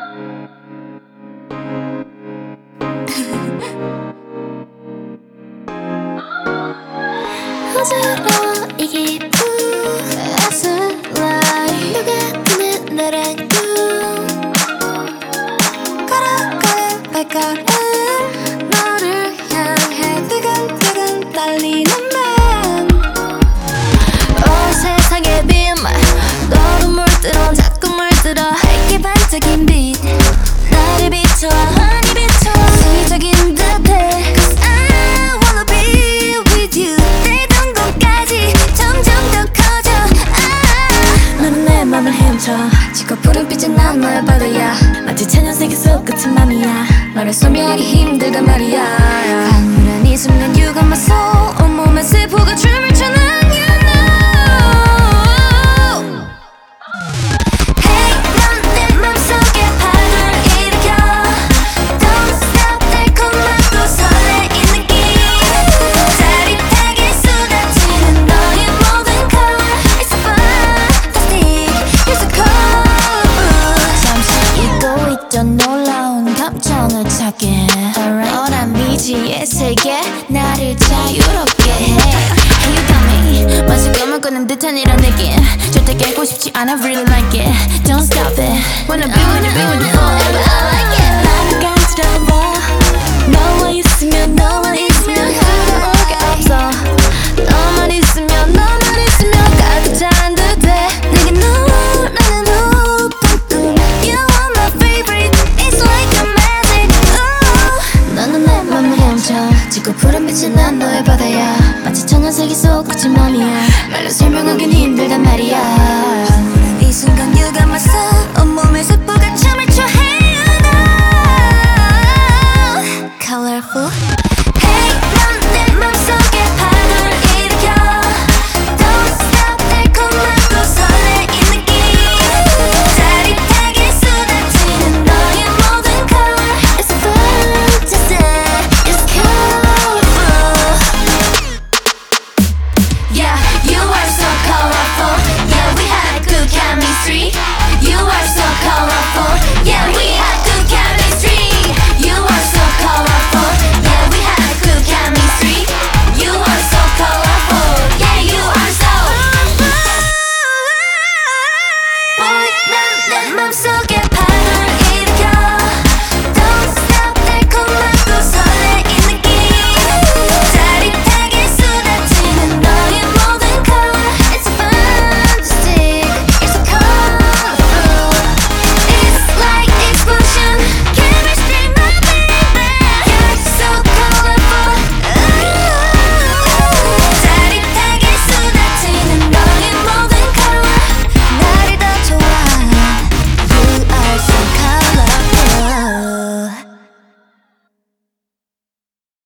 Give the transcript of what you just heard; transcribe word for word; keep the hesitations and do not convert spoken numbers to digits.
어지러워 이 기분 As a lie 누가 보는 나랑 걸어갈 발걸음 너를 향해 뜨근뜨근 떨리는 맘 온 세상의 빔 너로 물들어 자꾸 물들어 밝게 반짝인 빛 나를 비춰 환히 비춰 시적인 듯해 Cause I wanna be with you 내던 곳까지 점점 더 커져 아 너는 내 맘을 헤엄쳐 지고 푸른 빛이 난 너의 바다야 마치 천연세계 속 끝은 맘이야 너를 소멸하기 힘들단 말이야 강렬한 이 순간 You got my soul 온몸에 슬프고 춤을 춰 난 you know Hey 넌 내 맘속에 파도를 일으켜 Don't stop 달콤하고 설레인 느낌 짜릿하게 쏟아지는 너의 모든 걸 It's so fantastic You're so cool 잠시 잊고 있던 놀라운 감정을 찾게 너란 미지의 세계 나를 자유롭게 해 Hey you got me 마치 꿈을 꾸는 듯한 이런 느낌 절대 깨고 싶지 않아 Really like it Don't stop it Wanna be with you, be with you forever I like it 나를 간지러워